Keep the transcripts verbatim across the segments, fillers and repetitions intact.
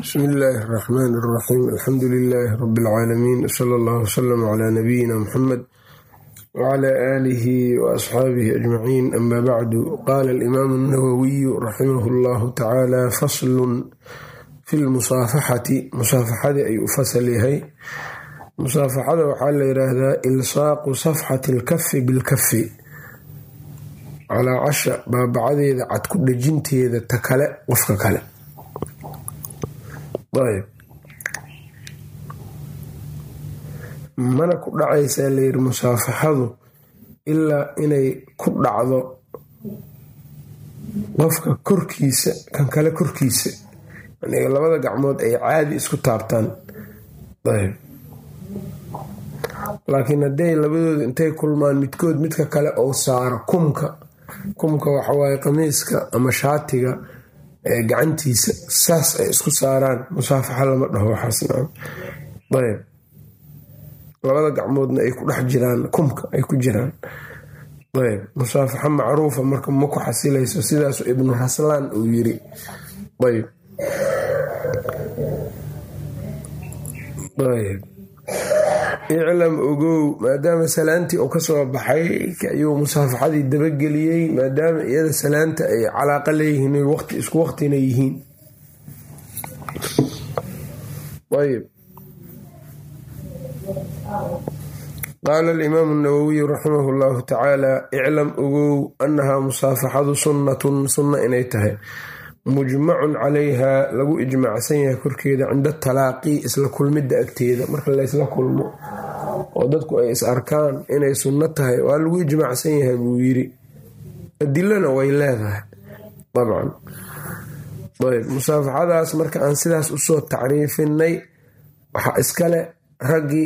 Bismi illaahi raxmaani raxiim alxamdu lilaahi rabbi alcaalamiin sala allahu wasalam calaa nabiyina muxamed wacalaa aalihi wa asxaabihi ajmaciin ama bacdu. qaala alimaamu nawowiyu raximahu llahu tacaala faslun fi lmusaafaxati. musaafaxadii ayuu u fasal yahay. musaafaxada waxaa la yidhaahdaa ilsaaqu safxati alkafi bilkafi, calaa casha baabacadeeda cad ku dhejinteeda ta kale qofka kale. ayb mana ku dhacaysaa layidhi musaafaxadu ilaa inay ku dhacdo qofka korkiisa kan kale korkiisa, yani labada gacmood ay caadi isku taabtaan. ayb laakiin hadday labadooda intay kulmaan midkood midka kale ou saaro kumka kumka waxawaaye qamiiska ama shaatiga ee gacantiisa saas ay isku saaraan, musaafaxa lama dhaho waxaasna. ayb labada gacmoodna ay ku dhex jiraan, kumka ay ku jiraan. ayb musaafaxa macruufa marka ma ku xasilayso, sidaasu ibnu raslaan uu yiri. ayb ayb iclam ogow, maadaama salaantii uu kasoo baxay ayuu musaafaxadii dabageliyey, maadaama iyada salaanta ay calaaqa leeyihiin waqti isku waqtina yihiin. ayb qaala alimaamu nawowiyu raximah llahu tacaala iclam ogow annahaa musaafaxadu sunnatun sunna inay tahay, mujmacun calayha lagu ijmaacsan yahay korkeeda cinda talaaqi isla kulmidda agteeda. marka laysla kulmo oo dadku ay is arkaan inay sunno tahay waa lagu ijmaacsan yahay buu yiri, adilana way leedahay dabcan. ayb musaafaxadaas marka aan sidaas usoo tacriifinay waxaa iskale raggii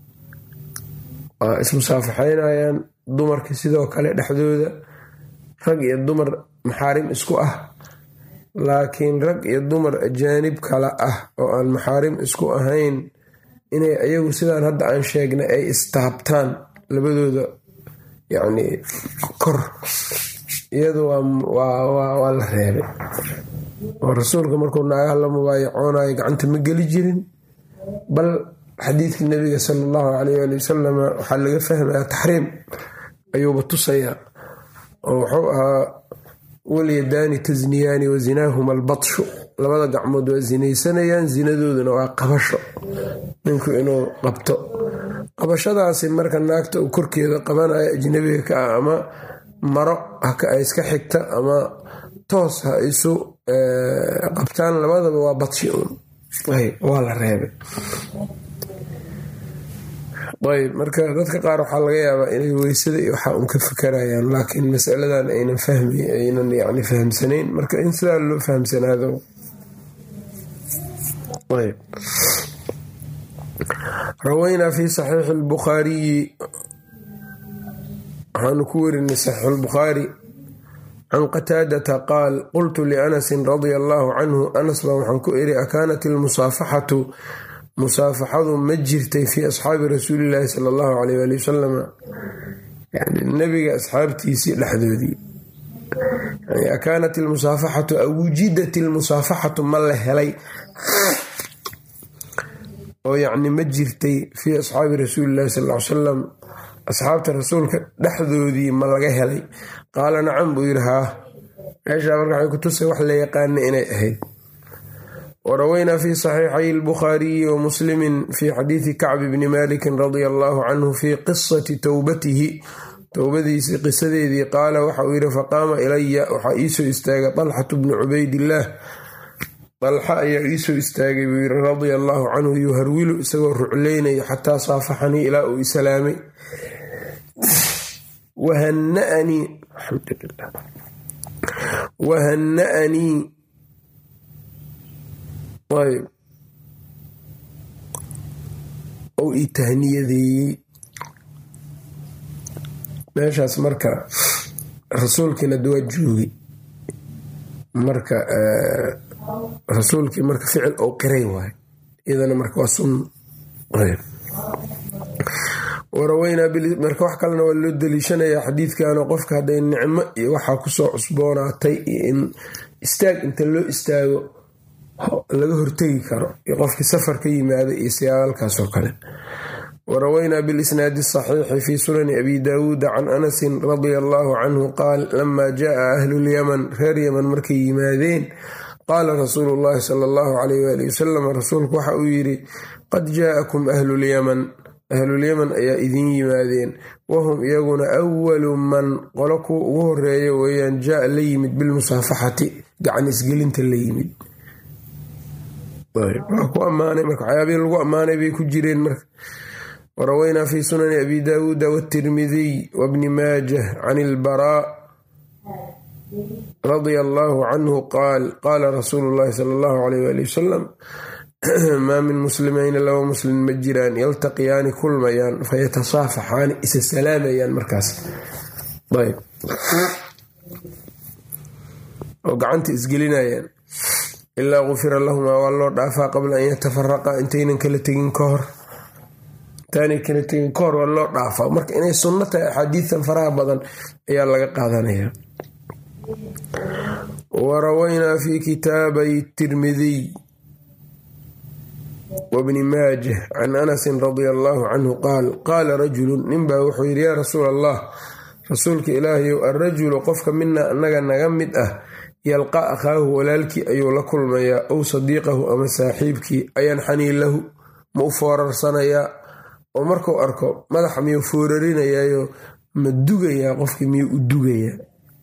waa ismusaafaxaynayaan, dumarkii sidoo kale dhexdooda, rag iyo dumar maxaarim isku ah. laakiin rag iyo dumar ajaanib kala ah oo aan maxaarim isku ahayn inay ayagu sidaan hadda aan sheegnay ay istaabtaan labadooda yacni kor, iyadu waa la reebay. oo rasuulka markuu naagaha la mubaayacoonayo gacanta ma geli jirin, bal xadiidkii nabiga sala allahu calayh ali wasalam waxaa laga fahmaya taxriim ayuuba tusayaa, oo wuxuu ahaa walyadaani tasniyaani wa zinaahuma albatshu, labada gacmood waa zinaysanayaan, zinadooduna waa qabasho, ninku inuu qabto. qabashadaasi marka naagta uu korkeeda qabanayo ajnabiga ka ah, ama maro haka ay iska xigta ama toos ha isu qabtaan, labadaba waa badshi un, waa la reebay. ayb marka dadka qaar waxaa laga yaabaa inay weysada iyo waxaa un ka fikarayaan, laakiin masaladan aynan fahmi aynan yani fahamsanayn, marka in sidaa loo fahamsanaado. ayb rawaynaa fi saxiixi albukhaariyi, waxaanu ku werinay saxiix albukhaari can qataadata qaal qultu lianasin radia allaahu canhu, anas baa waxaan ku iri akaanat ilmusaafaxatu musaafaxadu ma jirtay fii asxaabi rasuulillaahi sala allahu calayh ali wasalam, yani nabiga asxaabtiisii dhexdoodii. yani akaanat ilmusaafaxatu aw wujidat ilmusaafaxatu ma la helay oo yacni ma jirtay fii asxaabi rasuulillahi sal ly salam, asxaabta rasuulka dhexdoodii ma laga helay. qaala nacam buu yidhi haa, meeshaa marka waxay ku tusay wax la yaqaana inay ahayd. warawaynaa fi saxiixay albukhaariyi wa muslimin fi xadiidi kacbi bni malikin radia allaahu canhu fii qisati towbatihi, towbadiisii qisadeedii. qaala waxa uu yidhi faqaama ilaya, waxaa iisoo istaagay talxatu bnu cubaydillaah, dalxa ayaa iisoo istaagay buu yidhi radia allaahu canhu, yuharwilu isagoo rucleynaya xataa saafaxanii ilaa uu isalaamay. wahana'anii alxamdulilah wahana'anii ayb ou ii tahniyadeeyey. meeshaas marka rasuulkiina dawaa joogay, marka rasuulkii marka ficil ou qiray waayo, iyadana marka waa sunna. waraweynaa marka wax kalena waa loo daliishanayaa xadiidkan, qofka hadday nicmo iyo waxaa kusoo cusboonaatay iyo in istaag inta loo istaago laga hortegi karo iyo qofkii safar ka yimaada iyo siyaalkaasoo kale. warawaynaa bilisnaadi asaxiixi fii sunani abi daawuuda can anasin radia allaahu canhu qaal lamaa jaaa ahlulyaman reer yaman markay yimaadeen qaala rasuulu llaahi sala allahu calayh waali wasalam rasuulku waxa uu yidhi qad jaa'akum ahlulyaman ahlulyaman ayaa idin yimaadeen wahum iyaguna awalu man qolo kuwa ugu horeeya weeyaan jaa la yimid bilmusaafaxati gacan isgelinta la yimid. waa ku ammaanay marka waxyaabihii lagu ammaanay bay ku jireen marka. warawaynaa fi sunani abi daawuuda watirmidiy wabni maajah can ilbaraa radia allaahu canhu qaal qaala rasuulu llaahi sala allahu calayh waali wasalam maa min muslimayni laba muslim ma jiraan yaltaqiyaani kulmayaan fayatasaafaxaani isa salaamayaan markaas ayb oo gacanta isgelinayaan ilaa gufira lahumaa waa loo dhaafaa qabla an yatafaraqa intaynan kala tegin ka hor intaanay kala tegin ka hor waa loo dhaafaa. marka inay sunno tahay axaadiidan faraha badan ayaa laga qaadanaya. warawaynaa fi kitaabay tirmidiy wabni maajah can anasin radia allaahu canhu qaal qaala rajulun ninbaa wuxuu yidhi yaa rasuul allah rasuulka ilaahayow alrajulu qofka mina annaga naga mid ah yalqa akhaahu walaalkii ayuu la kulmayaa ow sadiiqahu ama saaxiibkii ayanxanii lahu ma u foorarsanayaa oo markuu arko madaxa miyuu foorarinayayo ma dugayaa qofkii miyuu u dugayaa.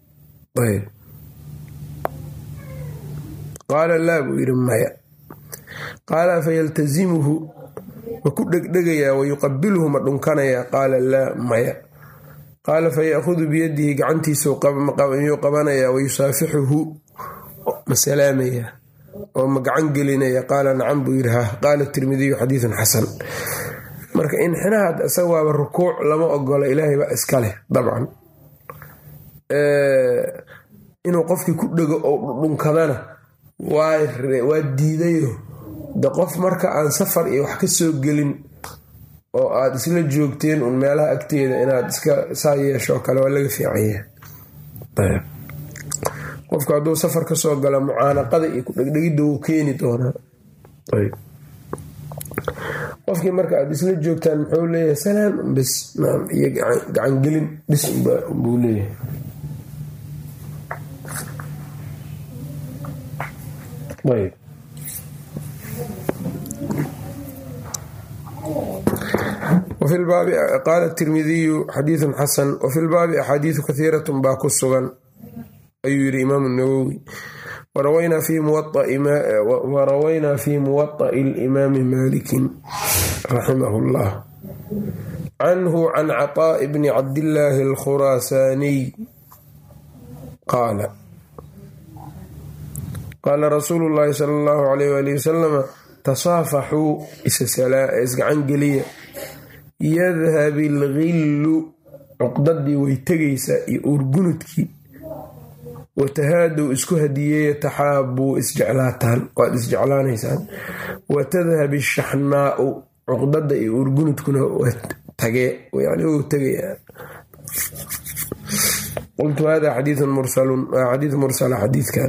qaala laa buu yidhi maya. qaala fayaltazimuhu ma ku dhegdhegayaa wayuqabiluhu ma dhunkanayaa qaala laa maya. qaala faya'khudu biyadihi gacantiisuu miyuu qabanayaa wayusaafixuhu ma salaamayaa oo ma gacan gelinaya qaala nacam buu yidhi ha. qaala tirmidiyu xadiidun xasan. marka inxinaad isaga waaba rukuuc lama ogola, ilaahay baa iska leh dabcan. inuu qofkii ku dhego oo dhunkadana waa diidayo de qof marka aan safar iyo wax ka soo gelin oo aad isla joogteen un meelaha agteeda inaad iska saa yeesho kale waa laga fiicanya. qofku hadduu safar ka soo gala mucaanaqada iyo ku dhegdhegidda wuu keeni doonaa. qofkii marka aad isla joogtaan muxuu leeyahay salaam bes iyo gacangelin dhis buu leeyahay. ayb وفي الباب قال الترمذي حديث حسن وفي الباب أحاديث كثيرة باكسغا أي إمام النووي وروينا في موطأ وروينا في موطأ الإمام مالك رحمه الله عنه عن عطاء بن عبد الله الخراساني قال قال رسول الله صلى الله عليه وآله وسلم تصافحوا isgacan geliya yadhab ilgillu cuqdadii way tegaysaa iyo uurgunudkii watahaadow isku hadiyeeya taxaabuu isjeclaataan waad isjeclaanaysaan watadhab ishaxnaau cuqdada iyo uurgunudkuna tagee yani wuu tegayaa. qultu hada xadiiثun mursalun waa xadiiث mursala xadiidkan.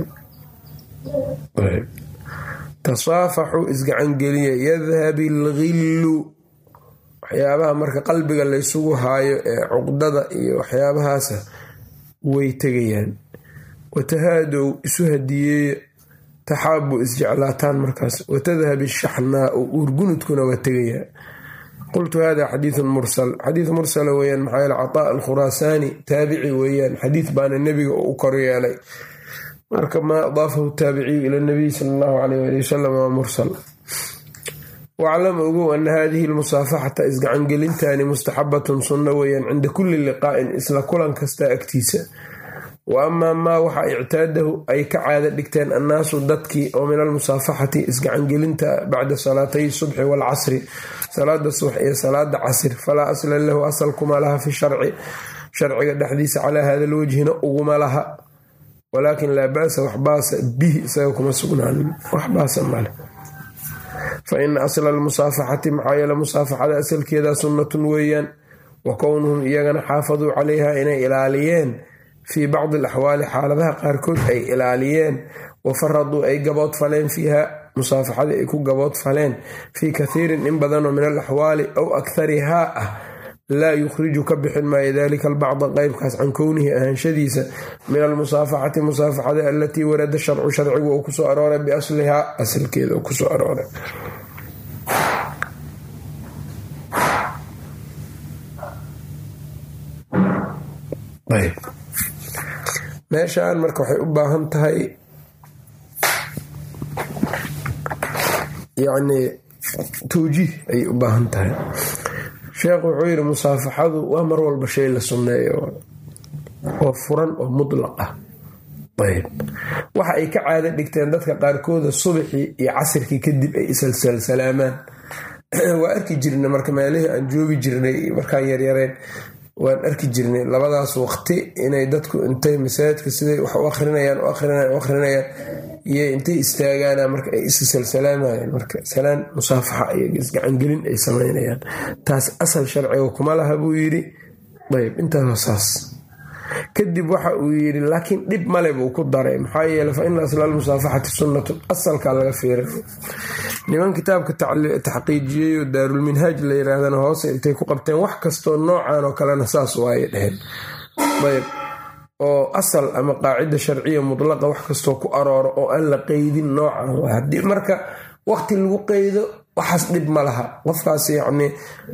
tasaafaxu isgacangeliya yadhab ilgillu waxyaabaha marka qalbiga laysugu haayo ee cuqdada iyo waxyaabahaasa way tegayaan. watahaadow isu hadiyeeya taxaabu isjeclaataan markaas watadhab ishaxnaau uurgunudkuna waa tegayaa. qultu hada xadiiثun mursal xadiiث mursala weeyaan maxaa yeele caطaa alkhuraasaani taabici weeyaan xadiid baana nebiga u koryeelay marka maa adaafahu taabiciyu ila nabiy sala allahu calayh waali wasalam waa mursal. waclam ogow ana haadihi lmusaafaxata isgacangelintani mustaxabatun sunno weeyaan cinda kulli liqaa'in isla kulan kasta agtiisa. wa amaa maa waxa ictaadahu ay ka caado dhigteen annaasu dadkii oo min almusaafaxati isgacangelinta bacda salaatay subxi waalcasri salaada subax iyo salaada casr falaa asla lahu asal kuma laha fi sharci sharciga dhexdiisa calaa hada lwajhina uguma laha. walaakin laa ba'sa wax baasa bihi isaga kuma sugnaanin wax baasa male. fa ina asla almusaafaxati maxaa yeele musaafaxada asalkeeda sunnatun weeyaan wa kownuhum iyagana xaafaduu calayha inay ilaaliyeen fii bacdi alaxwaali xaaladaha qaarkood ay ilaaliyeen wafaraduu ay gabood faleen fiiha musaafaxadii ay ku gabood faleen fii kathiirin in badanoo min alaxwaali aw akharihaa ah laa yukhriju ka bixin maayo dalika albacda qeybkaas can kownihi ahaanshadiisa min almusaafaxati musaafaxada alatii warada sharcu sharcigu uu kusoo arooray biaslihaa asalkeeda uu kusoo arooray. meeshaan marka waxay u baahan tahay yacni tawjiih ayay u baahan tahay. sheekhu wuxuu yidhi musaafaxadu waa mar walba shay la sunneeyo oo furan oo mutlaq ah. ayb waxa ay ka caado dhigteen dadka qaarkooda subaxii iyo casirkii kadib ay isalsalsalaamaan waa arki jirnay marka meelihii aan joogi jirnay markaan yaryareen waan arki jirnay labadaas waqti inay dadku intay masaajidka siday wax u akhrinayaan u akhrinayaan u akhrinayaan iyo intay istaagaana marka ay isalsalaamayaan marka salaan musaafaxa iyo isgacangelin ay samaynayaan. taas asal sharciga kuma laha buu yidhi. ayb intaas saas kadib waxa uu yidhi laakiin dhib male buu ku daray maxaa yeele fa ina asla almusaafaxati sunnatun asalkaa laga fiiray. niman kitaabka taxqiijiyeyo daarulminhaaj la yiraahdana hoose intay ku qabteen wax kastoo noocan oo kalena saas waaye dheheen. ayb oo asal ama qaacida sharciya mutlaqa wax kastoo ku arooro oo aan la qeydin noocan waa haddii marka waqti lagu qeydo waxaas dhib ma laha qofkaas yacni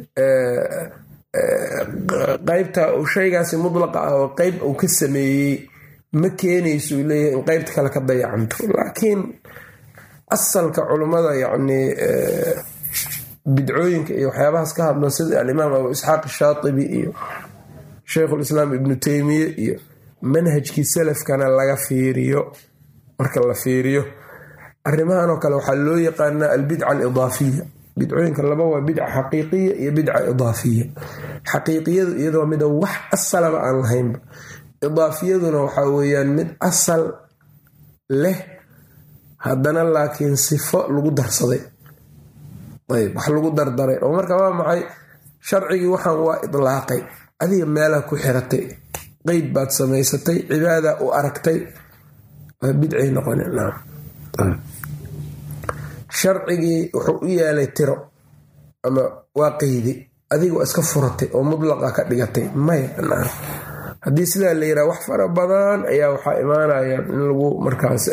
qaybta uu shaygaasi mutlaqa ah oo qeyb uu ka sameeyey ma keenayso uu leeyahay in qeybta kale ka dayacanto. laakiin asalka culummada yacni bidcooyinka iyo waxyaabahaas ka hadlan sida alimaam abu isxaaq shaatibi iyo sheikhulislaam ibnu teymiye iyo manhajkii salafkana laga fiiriyo. marka la fiiriyo arrimahan oo kale waxaa loo yaqaanaa albidca alidaafiya. bidcooyinka laba waa bidca xaqiiqiya iyo bidca idaafiya. xaqiiqiyadu iyadoo mida wax asalaba aan lahaynba, idaafiyaduna waxaa weeyaan mid asal leh haddana laakiin sifo lagu darsaday. ayb wax lagu dardaray oo marka waa maxay sharcigii waxaan waa idlaaqay adiga meelaha ku xiratay qeyd baad samaysatay cibaada u aragtay waa bidcay noqone. sharcigii wuxuu u yaalay tiro ama waa qeydi adiga waa iska furatay oo mutlaqa ka dhigatay maya. haddii sidaa la yiraha wax fara badan ayaa waxaa imaanaya in lagu markaas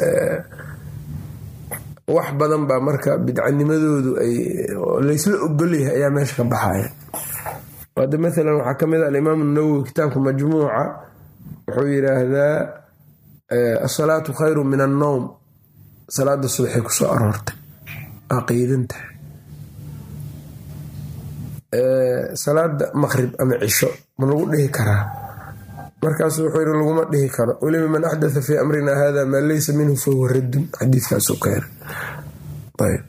wax badan baa marka bidcanimadoodu ay laysla ogolyahay ayaa meesha ka baxaya. hadda maalan waxaa ka mid a alimaam nawowi kitaabka majmuuca wuxuu yiraahdaa asalaatu khayru min annowm. salaada subaxay kusoo aroortay aqeydinta. salaada maqrib ama cisho ma lagu dhihi karaa? markaasu wuxuu yiri laguma dhihi karo. weliba man axdatha fii amrina hada maa laysa minhu fahuwa raddun xadiidkaasuu keena. ayb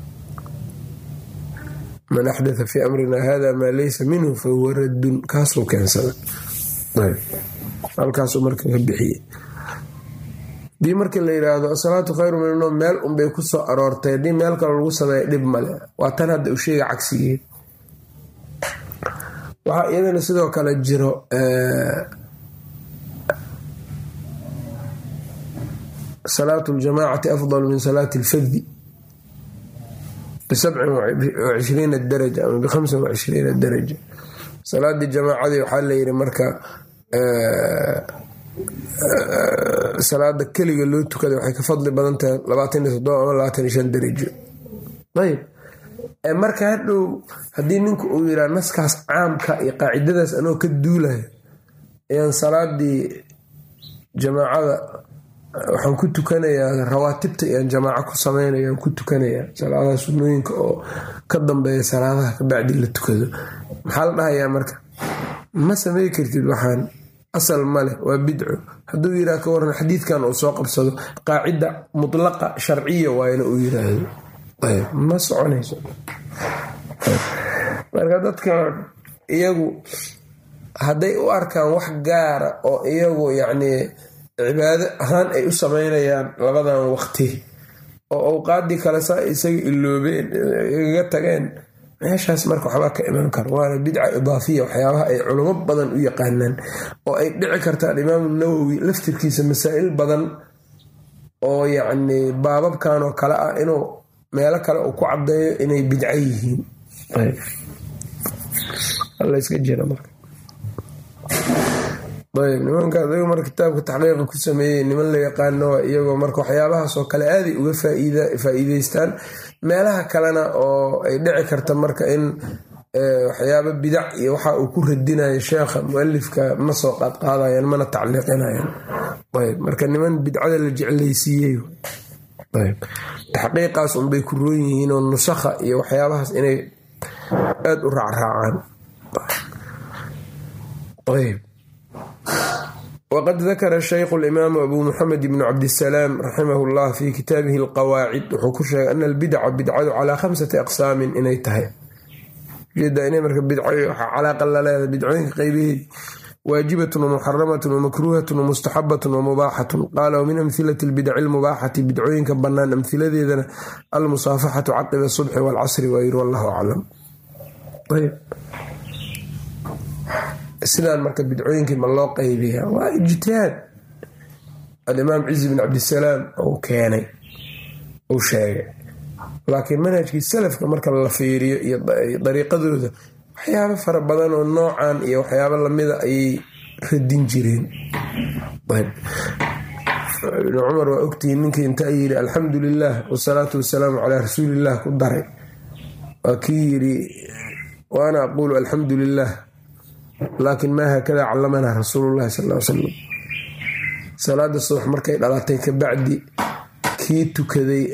man axdatha fii amrina hada maa laysa minhu fahuwa raddun kaasuu keensada. ayb halkaasuu marka ka bixiyey. dii markii la yiraahdo asalaatu khayru min annowm meel unbay ku soo aroortay haddii meel kale lagu sameeya dhib male. waa tan hadda u sheega cagsigii. waxaa iyadana sidoo kale jiro salaatu ljamaacati afdal min salaati alfaddi bisabcin wacishriina daraja ama bikhamsin wacishriina daraja. salaadii jamaacadii waxaa la yiri marka salaada keliga loo tukada waxay ka fadli badan tahay labaatan iyo toddoba ama labaatan iyo shan darajo. ayb marka hadhow haddii ninku uu yiraa naskaas caamka iyo qaacidadaas anoo ka duulayo ayaan salaadii jamaacada waxaan ku tukanayaa rawaatibta iyaan jamaaco ku sameynayaan ku tukanayaa salaadaha sunnooyinka oo ka dambeeya salaadaha kabacdi la tukado maxaa la dhahayaa marka ma samey kartid waxaan asal male waa bidco. hadduu yiraa ka waran xadiidkan uu soo qabsado qaacida mutlaqa sharciya waayna uu yiraahdo ma soconayso. marka dadka iyagu hadday u arkaan wax gaara oo iyagu yacni cibaado ahaan ay u sameynayaan labadan waqti oo awqaadii kale saa isaga iloobeen igaga tageen meeshaas marka waxbaa ka iman karo. waana bidca idaafiya waxyaabaha ay culamo badan u yaqaanaan oo ay dhici karta alimaamu nawowi laftirkiisa masaa'il badan oo yacni baababkan oo kale ah inuu meelo kale uu ku caddeeyo inay bidco yihiin. layska jira marka ayb nimanka adiga marka kitaabka taxqiiqa ku sameeyey niman la yaqaano iyagoo marka waxyaabahaas oo kale aaday uga faa'iideystaan. meelaha kalena oo ay dhici karta marka in waxyaaba bidac iyo waxa uu ku radinayo sheekha mualifka ma soo qaadqaadayaan mana tacliiqinayaan. ayb marka niman bidcada la jeclaysiiyey ayb taxqiiqaas unbay ku roon yihiin oo nusakha iyo waxyaabahaas inay aada u raacraacaan. ayb waqad dakara shaykhu alimaamu abu muxamed ibnu cabdisalaam raximahu llah fi kitaabihi alqawaacid wuxuu ku sheegay ana albidca bidcadu calaa khamsati aqsaamin inay tahay ujeeda inay marka bidco waxaa calaaqa la leedahay bidcooyinka qaybaheedi waajibatun wamuxaramatun wamakruuhatun wamustaxabatun wamubaaxatun qaala wamin amhilati albidaci almubaaxati bidcooyinka bannaan amhiladeedana almusaafaxatu caqiba subxi waalcasri waayir wallahu aclam. ayb sidaan marka bidcooyinkii ma loo qaybiyaa waa ijtihaad alimaam cizi bin cabdisalaam uu keenay uu sheegay, laakiin manhajkii salafka marka la fiiriyo iyo dariiqadooda waxyaabo fara badan oo noocan iyo waxyaabo lamida ayay radin jireen. ibnu cumar waa ogtihiin ninkii inta yidhi alxamdu lilah wasalaatu wasalaamu calaa rasuuliillah ku daray waa kii yidhi wa ana aquulu alxamdu lilah laakin maa haakada callamanaa rasuulullahi sal l salam. salaada subax markay dhalatay kabacdi kii tukaday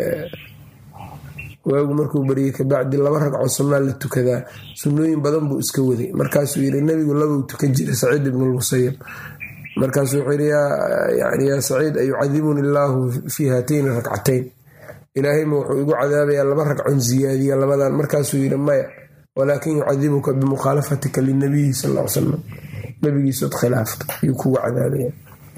waagu markuu bariyey kabacdi laba ragcoo sunnaa la tukadaa sunnooyin badan buu iska waday. markaasuu yidhi nabigu labau tukan jiray saciid ibnu lmusayab. markaasuu wuxuu yidhi yaa saciid ayucadibuni illaahu fii haatayni rakcatayn, ilaahayma wuxuu igu cadaabayaa laba ragcon ziyaadiya labadan. markaasuu yidhi maya walaakin yucadibuka bimukhaalafatika linabiyi sal l salam, nabigiisood khilaafta ayuu kugu cadaabaya.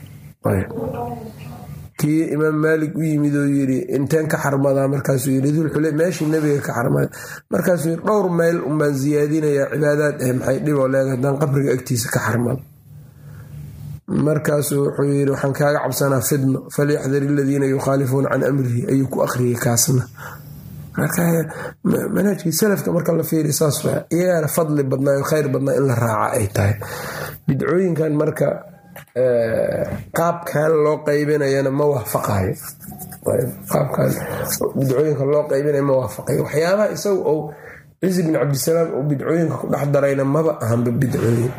kii imaam maalik u yimid oo yidhi inteen ka xarmadaa markaasuu yidhi dulxule meeshii nabiga ka xarmada. markaasuu yidhi dhowr meyl unbaan siyaadinayaa cibaadaad ah maxay dhiboo leedahay haddaan qabriga agtiisa ka xarmado. markaasuu wuxuu yidhi waxaan kaaga cabsanaa fidno falyaxdar aladiina yukhaalifuuna can amrihi ayuu ku akhriyay kaasna. manhajkii salafka marka la fiiriy saas waa iyagaana fadli badnaa khayr badnaa in la raaca ay tahay. bidcooyinkan marka qaabkan loo qaybinayana ma waafaqayo qaabkan bidcooyinka loo qaybinaya ma waafaqayo. waxyaabaha isaga ou cizi bin cabdisalaam uu bidcooyinka ku dhex darayna maba ahanba bidcooyin.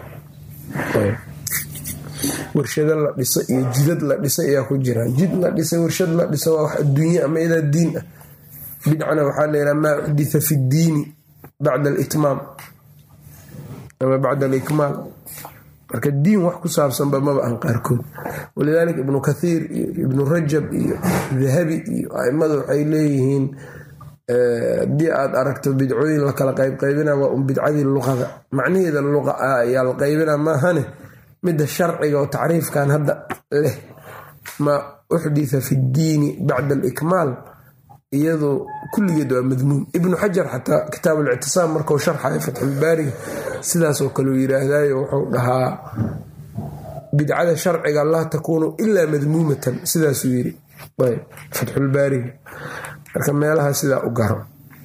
warshado la dhiso iyo jidad la dhiso ayaa ku jiraan. jid la dhisa warshad la dhiso waa wax adduunye ama idaa diin ah. bidcana waxaa layidhaha maa uxditha fi ddiini bacda alitmaam ama bacda alikmaal. marka diin wax ku saabsanba maba aan qaarkood. walidaalika ibnu kathiir iyo ibnu rajab iyo dahabi iyo aimada waxay leeyihiin haddii aad aragto bidcooyin la kala qaybqaybina waa un bidcadii luqada macnaheeda luqa ah ayaa la qaybina maahane midda sharciga oo tacriifkan hadda leh maa uxditha fi ddiini bacda alikmaal iyadoo kulligeed waa madmuum. ibnu xajar xataa kitaab alictisaam markuu sharxayo fatxulbaariga sidaasoo kaleu yiraahdayo wuxuu dhahaa bidcada sharciga laa takuunu ilaa madmuumatan sidaasuu yiri fatxulbaariga. marka meelaha sidaa u garo.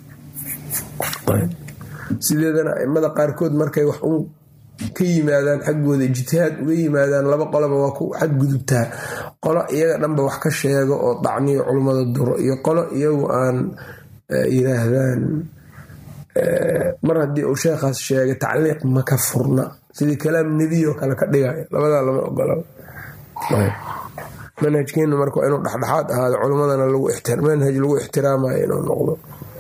sideedana aimada qaarkood markay wax un ka yimaadaan xaggooda ijtihaad uga yimaadaan laba qoloba waa ku xadgudubtaa. qolo iyaga dhanba wax ka sheego oo dacniyo culummada duro iyo qolo iyagu aan yiraahdaan mar haddii uu sheekhaas sheegay tacliiq ma ka furna sidii kalaam nebiyo kale ka dhigaya. labadaa lama ogola. manhajkeenu marka waa inuu dhexdhexaad ahaado culummadana manhaj lagu ixtiraamayo inuu noqdo.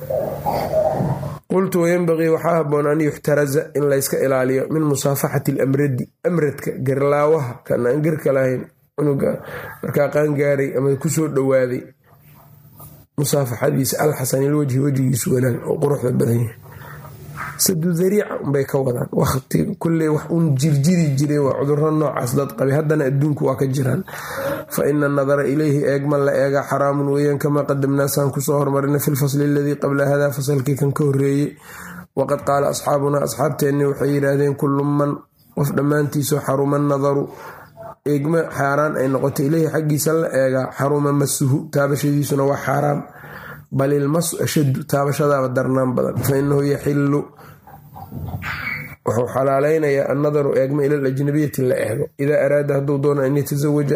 qultu wayanbagii waxaa haboon an yuxtaraza in layska ilaaliyo min musaafaxati alamradi amradka garlaawaha kan aan garka lahayn cunuga markaa qaangaaray ama kusoo dhowaaday musaafaxadiisa alxasanilwajhi wejigiisu wanaag oo quruxda badan yahay. sadu dariica unbay ka wadaan waqti kulley wax uun jirjiri jiray waa cudurro noocaas dad qabay haddana adduunku waa ka jiraan. fa ina anadara ilayhi eegman la eegaa xaraamun weeyaan kamaa qadamnaasaan kusoo hormarina fi lfasli aladii qabla hada fasalkii kan ka horreeyey. waqad qaala asxaabunaa asxaabteenni waxay yidhaahdeen kullu man qof dhammaantiisoo xaruma nadaru eegma xaaraan ay noqotay ilayhi xaggiisa la eegaa xaruma masuhu taabashadiisuna waa xaaraam bal ilmasu ashaddu taabashadaaba darnaan badan fa inahu yaxilu wuxuu xalaalaynayaa annadaru eegma ila alajnabiyati la eego idaa araada hadduu doono an yatasawaja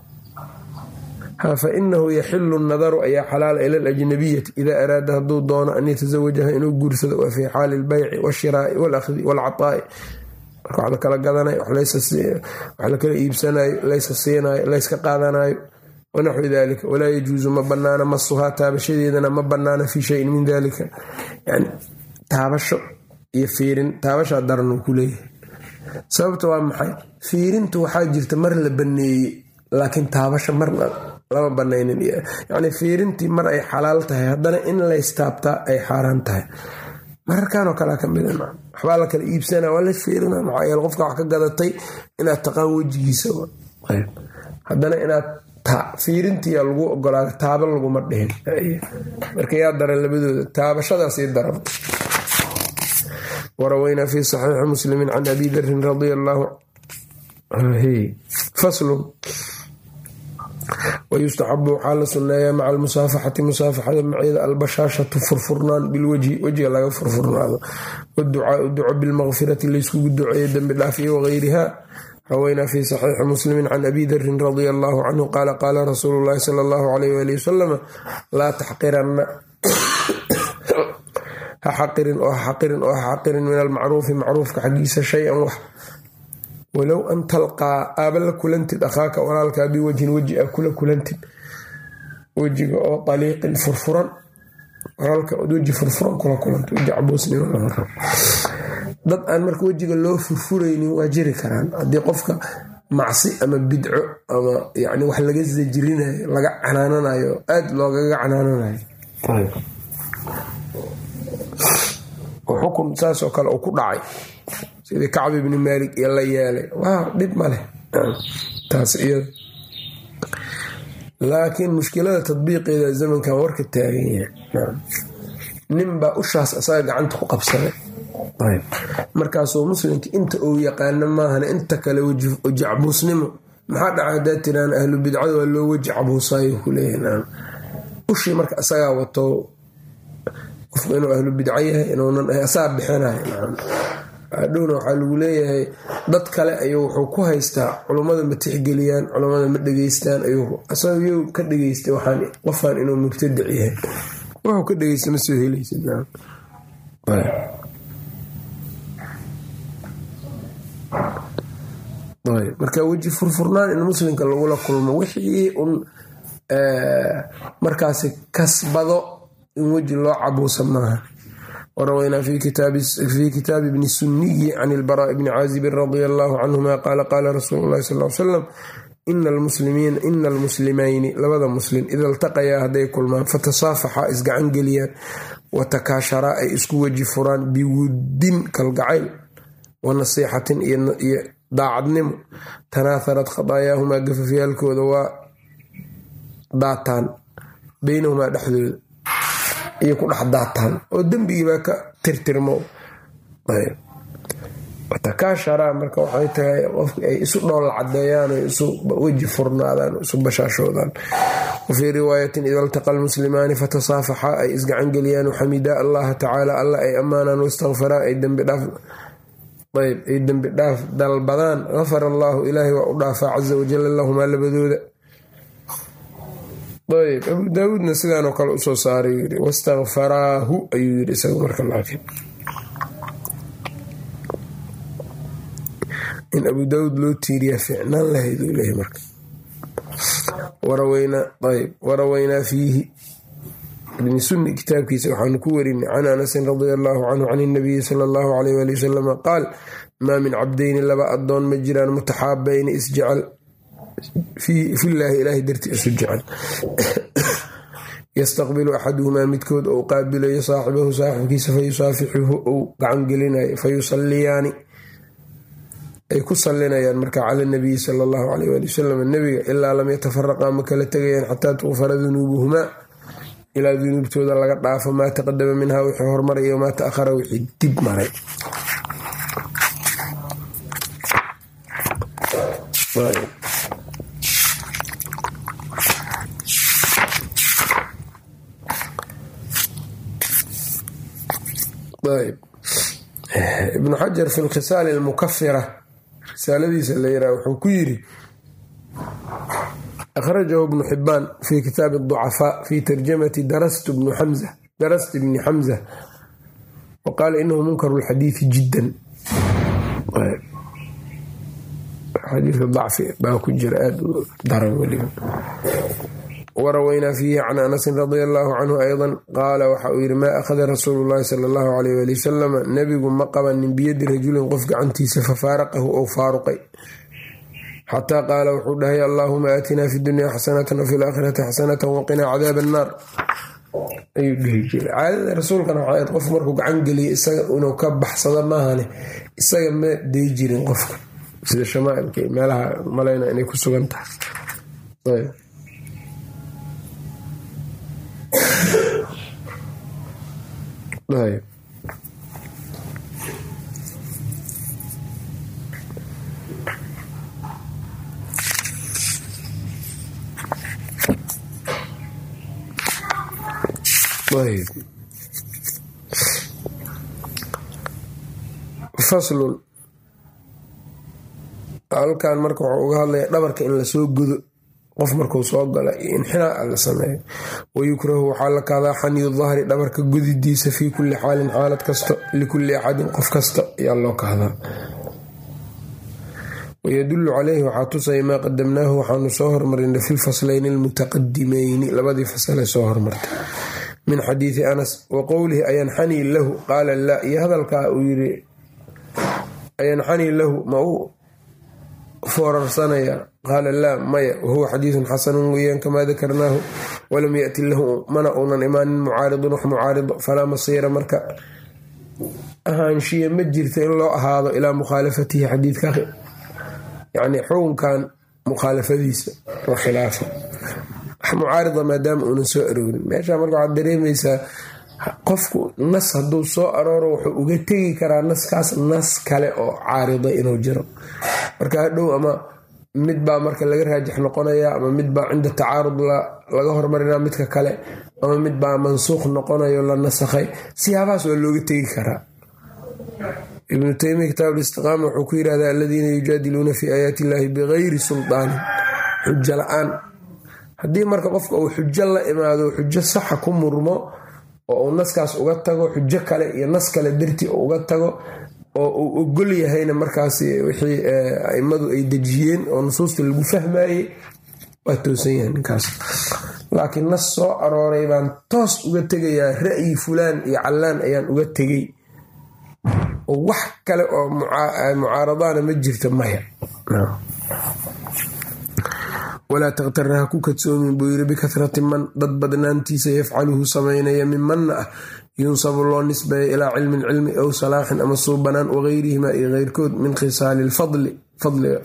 fa inahu yaxilu nadaru ayaa xalaala ila alajnabiyati idaa araada hadduu doono an yatasawajaha inuu guursado waa fii xaali albayci washiraa'i walakhdi waalcataa'i marka wax la kala gadanayo wax la kala iibsanayo laysa siinayo layska qaadanayo wanaxwi dalika walaa yajuusu ma banaana masuhaa taabashadeedana ma banaana fii shayin min dalika yani taabasho iyo fiirin taabashaa daranuu ku leeyahay sababta waa maxay fiirintu waxaa jirta mar la baneeyey laakiin taabasho marna lama banaynin yani fiirintii mar ay xalaal tahay haddana in laystaabtaa ay xaaraan tahay mararkanoo kalea ka mida waxbaa la kala iibsana waa la fiirina maxaa yeele qofka wax ka gadatay inaad taqaan wejigiisa haddana inaad fiirintiia lagu ogolaada taaba laguma dhihin marka yaa daran labadooda taabashadaasii daran waraweynaa fi saxiixi muslimiin can abi darin radia allaahu faslun wayustaxabu waxaa la sunneeyaa maca almusaafaxati musaafaxada maceeda albashaashatu furfurnaan bilwajhi wejiga laga furfurnaado waducaau duco bilmaqfirati layskugu duceeyo dembi dhaaf iyo wagayriha raweynaa fi saxiixi muslimiin can abi darin radia allaahu canhu qaala qaala rasuulu llaahi sala allahu alayh waali wasalam laa taxqiranna ha xaqirin oo ha xaqirin oo ha xaqirin min almacruufi macruufka xaggiisa shay-an wax walow an talqaa aaba la kulantid akhaaka walaalkaa biwajhin weji a kula kulantid wejiga oo daliiqin furfuran walaalka ood weji furfuran kula kulanta weji cabuusnimo dad aan marka wejiga loo furfuraynin waa jiri karaan haddii qofka macsi ama bidco ama yani wax laga sajirinayo laga canaananayo aada loogaga canaananayo oo xukun saasoo kale uu ku dhacay sidii kacb ibni maalik iyo la yeelay waa dhib ma leh taas iyada laakiin mushkilada tadbiiqeeda zamankan warka taagan yahay ninbaa ushaas asaga gacanta ku qabsaday markaasuu muslimka inta uu yaqaano maahana inta kale weji cabuusnimo maxaa dhaca haddaad tiraan ahlu bidcada waa loo weji cabuusayo kuleeyahay ushii marka asagaa wato qofku inuu ahlu bidco yahay inuunan asaa bixinayo hadhowna waxaa lagu leeyahay dad kale ayuu wuxuu ku haystaa culummada ma tixgeliyaan culummada ma dhegeystaan ayuu ka dhegeystay waxaan qofaan inuu mubtadic yahay wuxuu ka dhegeysta ma soo helaysa marka weji furfurnaan in muslimka lagula kulmo wixii un markaasi kasbado in weji loo cabuusa maaha waraweynaa fi kitaabi bni sunniyi can ilbaraa'i bni caazibin radia allaahu canhuma qaala qaala rasuulu llahi sal l salam ina almuslimayni labada muslim ida iltaqayaa hadday kulmaan fatasaafaxaa isgacan geliyaan watakaasharaa ay isku weji furaan biwuddin kalgacayl wa nasiixatin iyo daacadnimo tanaaharat khadaayaahumaa gafafyaalkooda waa daataan beynahumaa dhexdooda iyo ku dhex daataan oo dembigiibaa ka tirtirmo watakaasharaa marka waxay tahay qofki ay isu dhoolla cadeeyaan o isu weji furnaadaan isu bashaashoodaan wafii riwaayatin ida iltaqa almuslimaani fatasaafaxaa ay isgacangeliyaan xamidaa allaha tacaala alla ay ammaanaan wastakfaraa ay dembidhaaf ayb ay dembi dhaaf dalbadaan gafara allaahu ilaahay waa u dhaafaa caza wajalla lahumaa labadooda ayb abu daawuudna sidaanoo kale usoo saaray yiri wastakfaraahu ayuu yiri isaga marka laakiin in abu daawuud loo tiiriyaa ficnaan lahayd uu leeyahay marka waraweynaa ayb waraweynaa fiihi ibni sunni kitaabkiisa waxaanu ku warinay can anasin radia allaahu canhu can inabiyi sala allahu alayh waali wasalam qaal maa min cabdayni laba addoon ma jiraan mutaxaabayni isjecel fillaahi ilaahay dartii isu jecel yastaqbilu axaduhumaa midkood ou qaabilayo saaxibahu saaxibkiisa fayusaafixuhu ou gacan gelinayo fayusaliyaani ay ku sallinayaan marka cala nabiyi sala allahu alayh waali wasalam nebiga ilaa lam yatafaraqaa ma kala tegayaan xataa tuqfara dunuubuhumaa ilaa dunuubtooda laga dhaafo maa taqadama minhaa wixii hormaray iyo maa ta'ahara wixii dib maray. Right. طيب ابن حجر في الخصال المكفرة رسالة الليلة وحكيري أخرجه ابن حبان في كتاب الضعفاء في ترجمة درست ابن حمزة درست ابن حمزة وقال إنه منكر الحديث جدا. طيب حديث الضعف باكو جرآد ضرر وليم. وروينا فيه عن أنس رضي الله عنه أيضا قال وحوير ما أخذ رسول الله صلى الله عليه وآله وسلم نبي مقبا بيد رجل قفق عنتي ففارقه أو فارقي حتى قال وحده اللهم آتنا في الدنيا حسنة وفي الآخرة حسنة وقنا عذاب النار. أي دهجيل عاد رسول كان وحايد قف مركو عنقلي إساق إنه كبح صدا ماهاني إساق ما ديجيرين قفك سيد الشمائل كي ما لها ملاينا إني كسوغان تحت. طيب طيب طيب فصل halkan marka wuxuu uga hadlaya dhabarka in la soo gudo qof markuu soo gala inxinaa la sameeyo wayukrahu waxaa la kaadaa xaniyu dhahri dhabarka gudidiisa fi kulli xaalin xaalad kasta likulli axadin qof kasta ayaa loo kahdaa. ويدل عليه وحاtusay ما قدمناه waxaanu soo hormarinay في الفصلين المتقدمين labadii fasal soo hormartay من حديث أنس وقوله أينحني له قال لا يهذلك ويري أينحني له ما هو فورر سنة قال لا مايا وهو حديث حسن ويان كما ذكرناه ولم يأتي له منعون إيمان معارض نح معارض فلا مصير مركا أهان شيء مجرت الله هذا إلى مخالفته حديث كاخي يعني حون كان مخالفة ديسة وخلافة معارضة ما دام أنه سوء أرون ماشا مركو عالدريميسا qofku nas hadduu soo arooro wuxuu uga tegi karaa naskaas nas kale oo caarida inuu jiro marka hadhow ama mid baa marka laga raajix noqonaya ama mid baa cinda tacaarud laga hormarinaa midka kale ama mid baa mansuuq noqonayo la nasakhay siyaabahaas waa looga tegi karaa. ibnu taymiya kitaab al-istiqaama wuxuu ku yidhahdaa aladiina yujaadiluuna fi aayaati illaahi bigayri sultaanin xujo la-aan haddii marka qofka uu xujo la imaado xujo saxa ku murmo oo uu naskaas uga tago xujo kale iyo nas kale darti uga tago oo uu ogol yahayna markaas wixii aimadu ay dejiyeen oo nusuusta lagu fahmayay waa toosan yahay ninkaas. laakiin nas soo arooray baan toos uga tegayaa ra'yi fulaan iyo callaan ayaan uga tegay oo wax kale oo mucaaradana ma jirto maya. ولا تغترها كوكتسومين بوير بكثرة من ضد بدنانتي سيفعله سمينيا من من ينصب الله نسبة إلى علم العلم أو صلاح أما الصوبنان وغيرهما غير كود من خصال الفضل فضل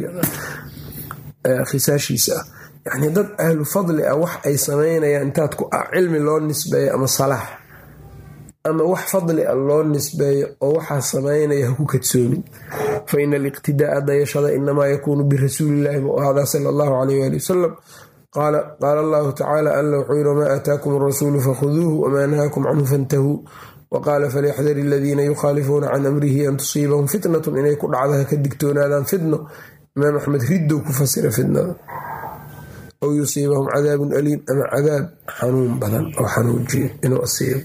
خساشيسا يعني ضد أهل الفضل أو أي سمينيا انتاتكو علم الله نسبة أما صلاح أما وح فضل الله النسبة أو وح سمينيا كوكتسومين فإن الاقتداء دا يشهد إنما يكون برسول الله وهذا صلى الله عليه وآله وسلم قال قال الله تعالى أن لو حير ما أتاكم الرسول فخذوه وما نهاكم عنه فانتهوا وقال فليحذر الذين يخالفون عن أمره أن تصيبهم فتنة إن يكون عذها كالدكتون هذا فتنة إمام أحمد هدو كفسر فتنة أو يصيبهم عذاب أليم أما عذاب حنون بدن أو حنون جيد إنه أصيب.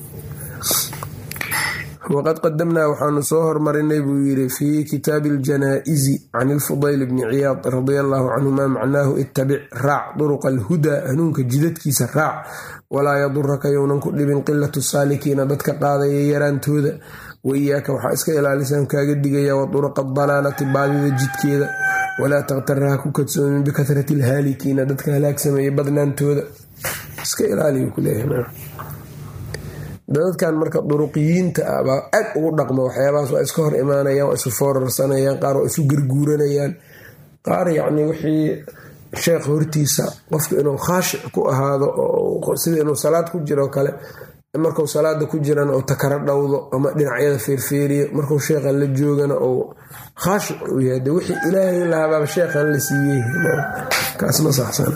وقد قدمنا وحان صهر مرني بويري في كتاب الجنائز عن الفضيل بن عياض رضي الله عنه ما معناه اتبع راع طرق الهدى هنونك جدتك سراع ولا يضرك يونا كل من قلة السالكين ضدك قاضي يران تودا وإياك وحاسك إلى لسانك قدقيا وطرق الضلالة بعد جد كذا ولا تغترها كتسوم بكثرة الهالكين ضدك هلاك سمي بدنان تودا اسك إلى لي كلها dadkan marka duruqiyiinta ah baa aad ugu dhaqmo waxyaabahaas waa iska hor imaanayaan waa isu foorarsanayaan qaar waa isu garguuranayaan qaar yacni wixii sheekh hortiisa qofka inuu khaashi ku ahaado oo sida inuu salaad ku jiro kale markuu salaada ku jirana oo takara dhawdo ama dhinacyada feerfeeriyo markuu sheekhan la joogana oo khaashi u yahay wixii ilaahay lahaaba sheekhan la siiyay kaas ma saxsan.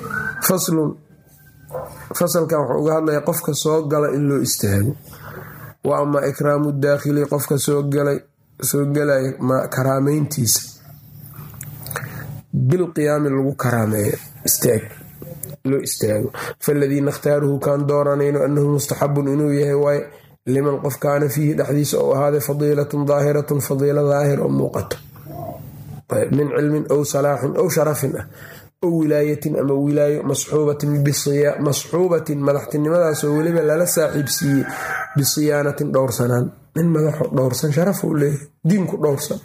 faslun fasalkan wuxuu uga hadlayaa qofka soo gala in loo istaago wa ama ikraamu daakhili qofka soo galay soo galaya ma karaameyntiisa bilqiyaami lagu karaameeyo istaag loo istaago faladii nakhtaaruhu kaan dooranayno annahu mustaxabun inuu yahay waay liman qof kaana fiihi dhexdiisa oo ahaaday fadiilatun daahiratun fadiila daahir oo muuqato min cilmin ow salaaxin ow sharafin ah ow wilaayatin ama wilaayo masxuubatin madaxtinimadaasoo weliba lala saaxiibsiiyey bisiyaanatin dhowrsanaan nin madaxo dhowrsan sharaf uu leeyahay diinku dhowrsan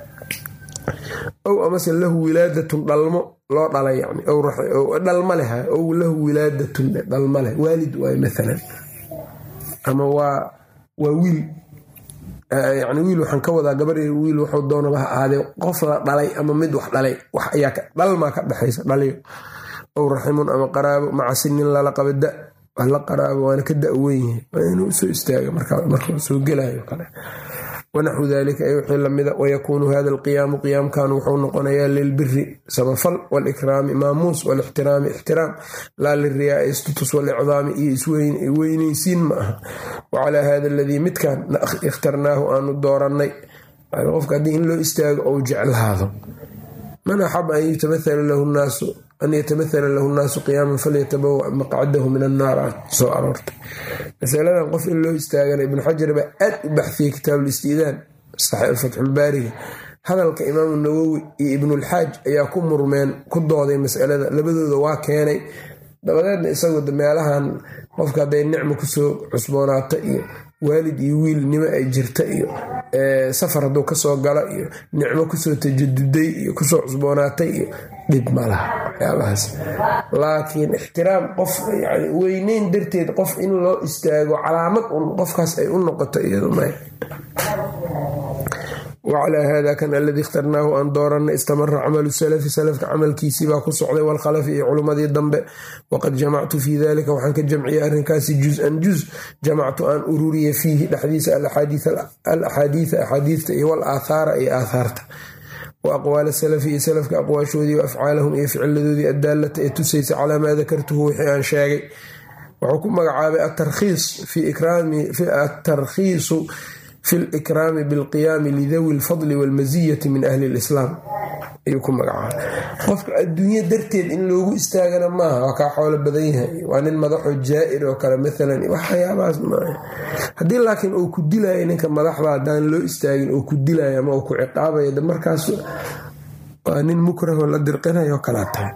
ow amase lahu wilaadatun dhalmo loo dhalay yani dhalma leh ow lahu wilaadatun dhalma leh waalid waay maalan ama waa waa wiil yani wiil waxaan ka wadaa gabar wiil wuxuu doonaba ha ahaadee qof la dhalay ama mid wax dhalay wax ayaa dhalmaa ka dhexaysa dhaliyo ow raximun ama qaraabo maca sinin lala qaba da la qaraabo waana ka da-weyn yahay waa inuu soo istaaga markuu soo gelayo kale wanaxwu dalika ay wixii lamida wayakuunu hada alqiyaamu qiyaamkan wuxuu noqonayaa lilbiri samafal walikraami maamuus walixtiraami ixtiraam laa liriyaa istutus walicdaami iyo isweynaysiin ma aha wacalaa hada aladii midkan ikhtarnaahu aanu doorannay qofka haddii in loo istaago ou jeclaado man axaba an yatamathala lahu nnaasu an yatamathala lahu nnaasu qiyaaman falyatabawa maqcadahu min annaar soo aroortay masaladan qof in loo istaagana ibnu xajar baa aad u baxfiyey kitaabulistiidaan fatxulbaariga hadalka imaamu nawowi iyo ibnulxaaj ayaa ku murmeen ku dooday masalada labadooda waa keenay dabadeedna isagoo meelahan qofka hadday nicmo kusoo cusboonaato iyo waalid iyo wiilnimo ay jirta iyo safar hadduu kasoo galo iyo nicmo kusoo tajaduday iyo kusoo cusboonaatay iyo dhib malaha waxyaabahaas laakiin ixtiraam qof yani weyneyn darteed qof in loo istaago calaamad un qofkaas ay u noqoto iyadu may wacalaa haada kan aladii ikhtarnaahu aan dooranay istamara camalu salafi salafka camalkiisii baa ku socday walkhalafi iyo culummadii dambe waqad jamactu fii dalika waxaan ka jamciyay arrinkaasi juz-an juz jamactu aan ururiya fiihi dhexdiisa alaxaadiia axaadiista iyo walaathaara iyo aathaarta wa aqwaala salafi iyo salafka aqwaashoodii wa afcaalahum iyo ficiladoodii addaalata ee tusaysa calaa maa dakartuhu wixii aan sheegay wuxuu ku magacaabay atarkhiisu fi likraami bilqiyaami lidawi lfadli walmasiyati min ahli lislaam ayuu ku magacaabay qofka adduunye darteed in loogu istaagana maaha waa kaa xoolo badan yahay waa nin madaxoo jaa-ir oo kale maalan waxyaabahaas maaha haddii laakiin uu ku dilaayo ninka madaxda haddaan loo istaagin uu ku dilaayo ama uu ku ciqaabayo de markaas waa nin mukrahoo la dirqinayo kalaa tahay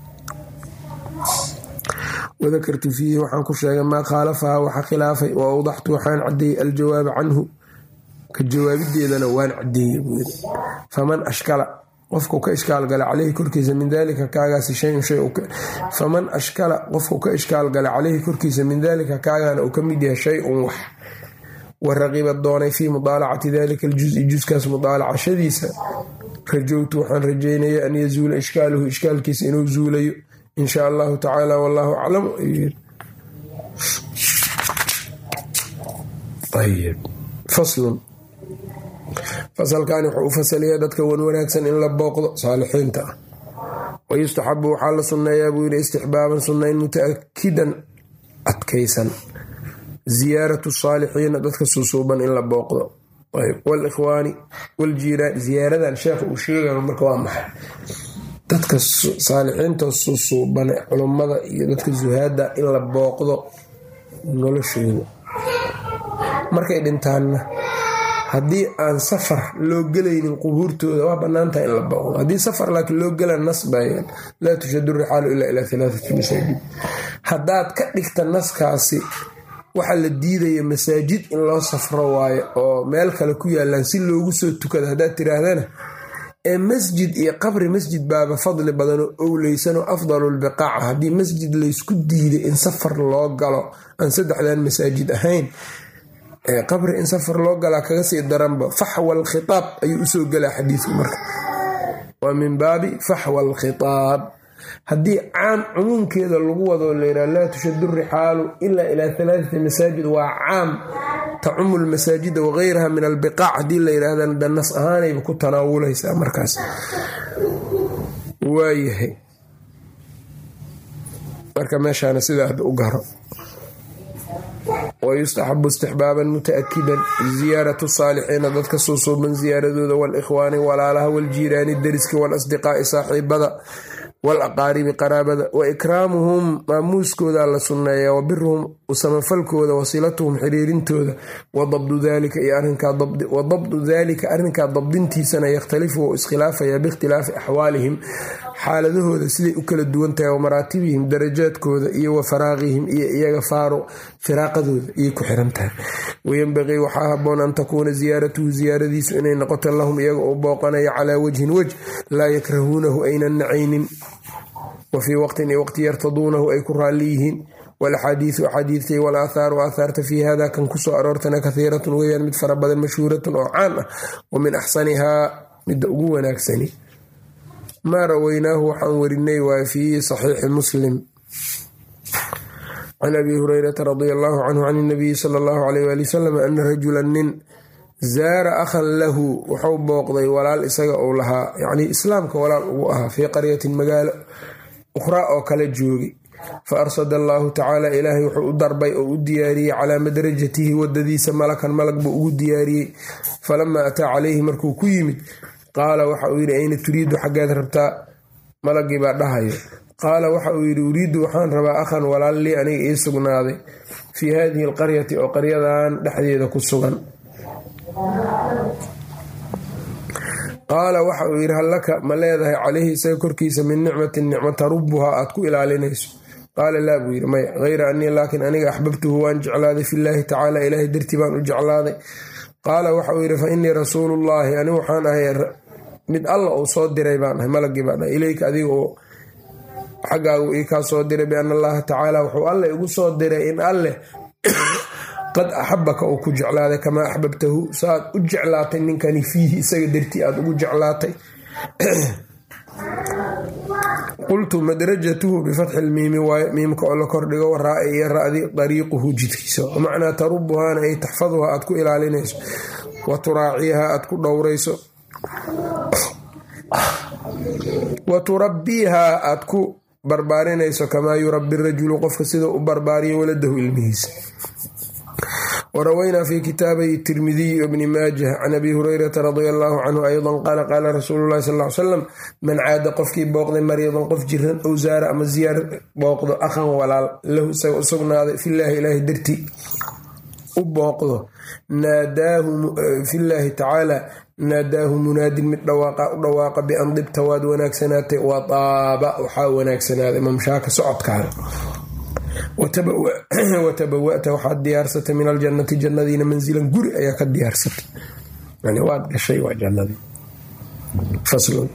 wadakartu fiihi waxaan ku sheegay maa khaalafaha waxa khilaafay wa awdaxtu waxaan cadeeyey aljawaaba canhu ka jawaabideedana waan cadeeyey buu yiri faman ashkala qofku ka ishkaal gala caleyhi korkiisa min dalika kaagaasi shayun shay faman ashkala qofku ka ishkaal gala caleyhi korkiisa min dalika kaagana uu ka mid yahay shay-un wax waraqiba doonay fii mudaalacati dalika aljuzi juskaas mudaalacashadiisa rajowtu waxaan rajeynaya an yazuula ishkaaluhu ishkaalkiisa inuu zuulayo in shaa allahu tacaala wallahu aclam ayuu yiri ayb faslun fasalkani wuxuu u fasaliyaa dadka wan wanaagsan in la booqdo saalixiinta ah wayustaxabu waxaa la sunneeyaa buu yidhi istixbaaban sunnayn mutaakidan adkaysan ziyaaratu saalixiina dadka suusuuban in la booqdo walikhwaani waljiiraan ziyaaradan sheekha uu sheegayo marka waa maxay dadka saalixiinta suusuuban culummada iyo dadka zuhaada in la booqdo noloshooda markay dhintaanna haddii aan safar loo gelaynin qubuurtooda waa banaantaha in la booqdo haddii safar laakiin loo gela nas bayaan laa tushadu rixaalu ilaa ilaa alaaati masaajid haddaad ka dhigta naskaasi waxaa la diidaya masaajid in loo safro waayo oo meel kale ku yaalaan si loogu soo tukada haddaad tiraahdana ee masjid iyo qabri masjid baaba fadli badanoo owleysanoo afdalulbiqaaca haddii masjid laysku diiday in safar loo galo aan saddexdan masaajid ahayn qabri in safar loo galaa kaga sii daranba faxwa alkhitaab ayuu usoo galaa xadiidku marka waa min baabi faxwa alkhitaab haddii caam cumuumkeeda lagu wado layidhaha laa tushadu rixaalu ilaa ilaa alaaati masaajid waa caam tacumu lmasaajida wagayraha min albiqaac haddii la yidhaahdana danas ahaanayba ku tanaawulaysaa markaas waayahay marka meeshaana sidaa hadda u garo wayustaxabu istixbaaban muta'akidan ziyaaratu saalixiina dadka suusuuban ziyaaradooda walikhwaani walaalaha waljiiraani deriska walasdiqaa'i saaxiibada walaqaaribi qaraabada wa ikraamuhum maamuuskooda la sunneeya wa biruhum usamafalkooda wasilatuhum xiriirintooda wadabdu daalika iyo arinkawadabdu daalika arrinkaa dabdintiisana yakhtalifu wou iskhilaafaya biikhtilaafi axwaalihim xaaladahooda siday u kala duwan tahay wa maraatibihim darajaadkooda iyo wa faraaqihim iyo iyaga faaro firaaqadooda iyay ku xiran tahay wayenbaqii waxaa haboon an takuuna ziyaaratuhu ziyaaradiisu inay noqoto lahum iyaga oo booqanaya calaa wajhin wej laa yakrahuunahu aynan nacaynin wa fii waqtin iyo waqti yartaduunahu ay ku raalli yihiin walaxaadiisu axaadiidtay walaaathaaru aathaarta fii hada kan kusoo aroortana kahiiratun weyaan mid fara badan mashhuuratun oo caan ah wa min axsanihaa midda ugu wanaagsani maa rawaynaahu waxaan warinay waa fii saxiixi muslim can abi hurayrata radia allahu canhu can inabiyi sala allahu alayh waali wasalam ana rajulan nin zaara akhan lahu wuxuu booqday walaal isaga uu lahaa yacnii islaamka walaal ugu ahaa fii qaryatin magaalo ukhraa oo kala joogi fa arsada allaahu tacaala ilaahay wuxuu u darbay oo u diyaariyey calaa madrajatihi wadadiisa malakan malag buu ugu diyaariyey falamaa ataa calayhi markuu ku yimid qaala waxa uu yidhi ayna turiidu xaggeed rabtaa malagii baa dhahayo qaala waxa uu yidhi uriidu waxaan rabaa akhan walaal lii aniga ii sugnaaday fii haadihi alqaryati oo qaryadan dhexdeeda ku sugan qaala waxa uu yidhi hal laka ma leedahay calayhi isaga korkiisa min nicmatin nicmo tarubuhaa aad ku ilaalinayso qaala laa buu yidhi maya hayra anii laakiin aniga axbabtuhu waan jeclaaday fillaahi tacaala ilaahay dartii baan u jeclaaday qaala waxa uu yidhi fa innii rasuulullaahi anigu waxaan ahay mid alla uu soo diray baan ahay malagii baan ahay ileyka adiga oo xaggaagu ii kaa soo diray bianna allaha tacaala wuxuu alle igu soo diray in alleh qad axabaka uu ku jeclaaday kamaa axbabtahu saaad u jeclaatay ninkani fiihi isaga dartii aad ugu jeclaatay qultu madrajatuhu bifatxi lmiimi waayo miimka oo la kordhigo waraa'i iyo ra'di dariiquhu jidkiisa wamacnaa tarubuhaana ay taxfaduha aad ku ilaalinayso wa turaaciiha aad ku dhowrayso wa turabbiiha aad ku barbaarinayso kamaa yurabbi rajulu qofka sida u barbaariyo waladahu ilmihiisa warawaynaa fi kitaabihi tirmidiy ibni maajah can abi hurayrata radia allaahu canhu aydan qaala qaala rasuulu llahi sal ly salam man caada qofkii booqday mariidan qof jiran ow zaara ama ziyaar booqdo akhan walaal lahu isaga u sugnaaday filaahi ilaahi dartii u booqdo naadaahu filaahi tacaala naadaahu munaadin mid dhawaaqa u dhawaaqa bian dibta waad wanaagsanaatay wa taaba waxaa wanaagsanaaday mamshaaka socodkaada watabawa'ta waxaad diyaarsatay min aljannati jannadiina mansilan guri ayaa ka diyaarsatay yani waad gashay waa jannadii faslun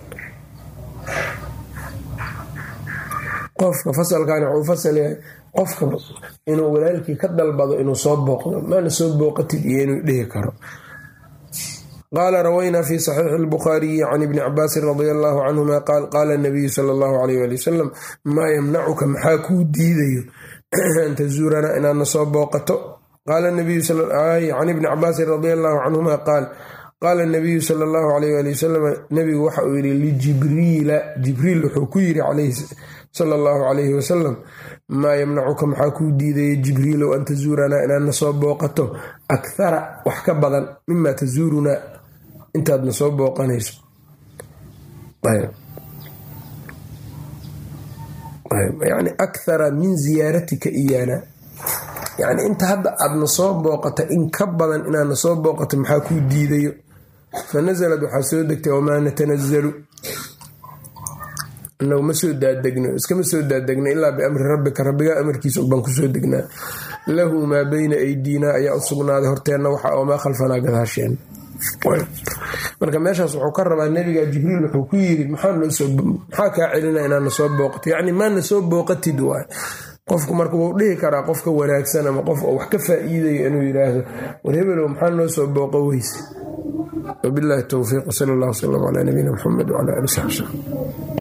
qofka fasalkan wuxuu fasal yahay qofka inuu walaalkii ka dalbado inuu soo booqdo maana soo booqatid iyo inuu dhihi karo qaala rawaynaa fi saxiixi albukhaariyi can ibni cabaasin radia allaahu canhuma qaal qaala nabiyu sala allahu alayh waali wasalam maa yamnacuka maxaa kuu diidayo an tazuuranaa inaadna soo booqato qaala nabiyu can ibni cabaasin radia allaahu canhuma qaal qaala nabiyu sala allahu alayh waali wasalam nebigu waxa uu yidhi lijibriila jibriil wuxuu ku yidhi sala allahu calayhi wasalam maa yamnacuka maxaa kuu diidaya jibriilow an tazuuranaa inaadna soo booqato akhara wax ka badan mimaa tazuurunaa intaadna soo booqanayso yani akhara min ziyaaratika iyaana yani inta hadda aadna soo booqata in ka badan inaadna soo booqato maxaa kuu diidayo fa nasalad waxaa soo degtay wamaa natanazalu inagu ma soo daadegno iskama soo daadegno ilaa biamri rabbika rabbigaa amarkiisa ubaan kusoo degnaa lahu maa bayna aydiinaa ayaa u sugnaaday horteenna waxa oo maa khalfanaa gadaasheen marka meeshaas wuxuu ka rabaa nebiga jibriil wuxuu ku yiri maxaa kaa celina inaadna soo booqato yacni maana soo booqatid waay qofku marka wuu dhihi karaa qofka wanaagsan ama qof oo wax ka faa'iidayo inuu yidhaahdo war hebelow maxaa noo soo booqo weyse wabilaahi towfiiq sal allah wslam calaa nabiyina muxamed wcala ali saxbi